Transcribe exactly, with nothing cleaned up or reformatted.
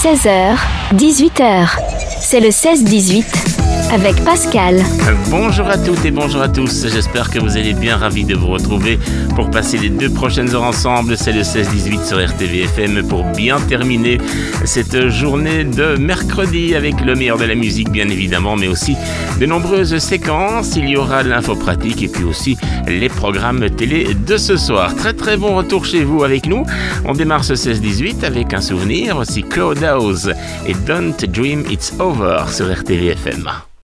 seize heures, dix-huit heures. C'est le seize dix-huit avec Pascal. Bonjour à toutes et bonjour à tous. J'espère que vous allez bien, ravis de vous retrouver pour passer les deux prochaines heures ensemble. C'est le seize dix-huit sur R T V F M pour bien terminer cette journée de mercredi avec le meilleur de la musique, bien évidemment, mais aussi de nombreuses séquences. Il y aura l'info pratique et puis aussi les programmes télé de ce soir. Très très bon retour chez vous avec nous. On démarre ce seize dix-huit avec un souvenir aussi, Claude House et Don't Dream It's Over sur R T V F M.